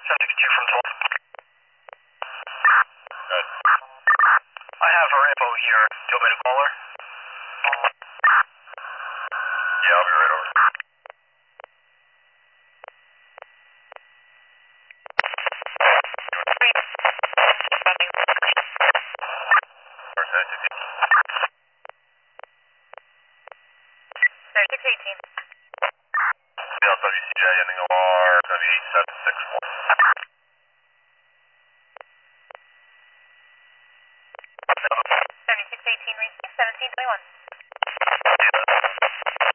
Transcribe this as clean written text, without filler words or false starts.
762 from 12. Good. I have her info here. Do you want me to call her? Yeah, I'll be right over. There's 618. WCJ ending OR, it's going to be 8761. Seventy-six 18, reach 1721.